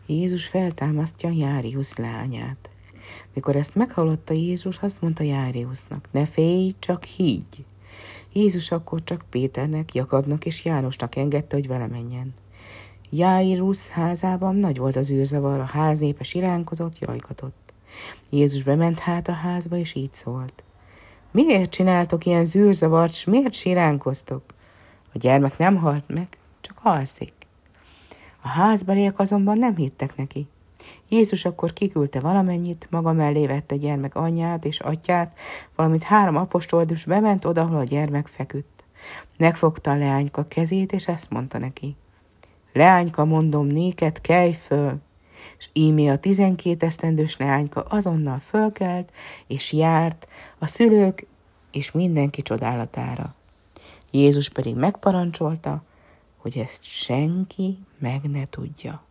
Jézus feltámasztja Járiusz leányát. Mikor ezt meghallotta Jézus, azt mondta Járiusznak: ne félj, csak higgy. Jézus akkor csak Péternek, Jakabnak és Jánosnak engedte, hogy vele menjen. Jáirusz házában nagy volt az űrzavar, a ház népe siránkozott, jajgatott. Jézus bement hát a házba, és így szólt: miért csináltok ilyen zűrzavart, s miért siránkoztok? A gyermek nem halt meg, csak alszik. A házbeliek azonban nem hittek neki. Jézus akkor kiküldte valamennyit, maga mellé vette a gyermek anyját és atyát, valamint 3 apostolt, és bement oda, ahol a gyermek feküdt. Megfogta a leányka kezét, és ezt mondta neki: leányka, mondom néked, kelj föl! És íme a 12 esztendős leányka azonnal fölkelt, és járt a szülők és mindenki csodálatára. Jézus pedig megparancsolta, hogy ezt senki meg ne tudja.